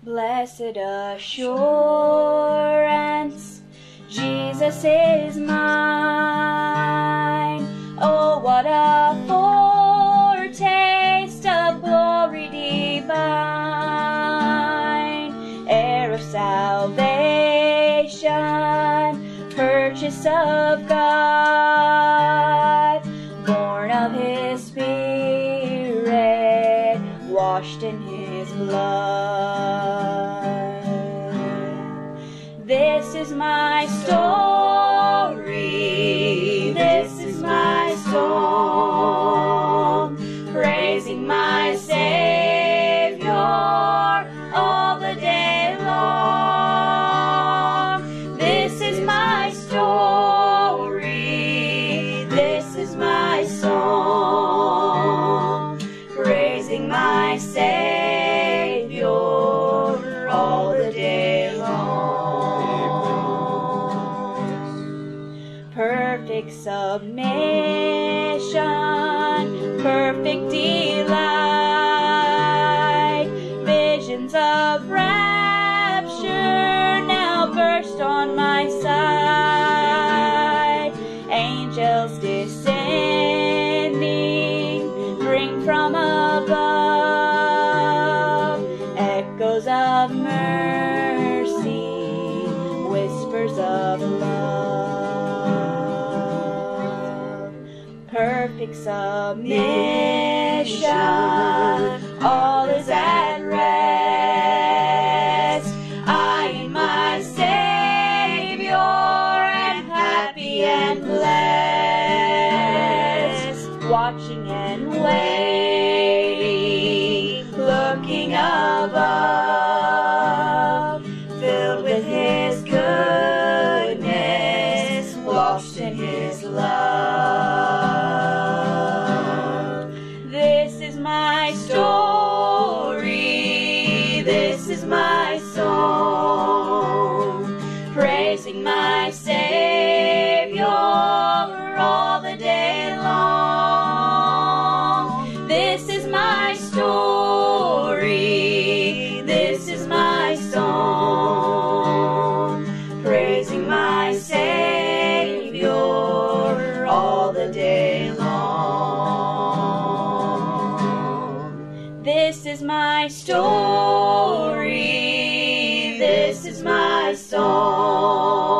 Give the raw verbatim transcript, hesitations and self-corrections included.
Blessed assurance, Jesus is mine. Oh, what a foretaste of glory divine, heir of salvation, purchase of God, born of His Spirit, washed in His blood. This is my story, this is my song, praising my Savior all the day long. This is my story, this is my song, praising my Savior all the day long. Perfect submission, perfect delight, visions of rapture now burst on my sight. Angels descending bring from above echoes of mercy, whispers of love. Perfect submission, all is at rest. I in my Savior am happy and blessed, watching and waiting, looking above, filled with His goodness, lost in His love. This is my story, this is my song, praising my Savior all the day long. This is my story, this is my song, praising my Savior all the day long. This is my story, this is my song,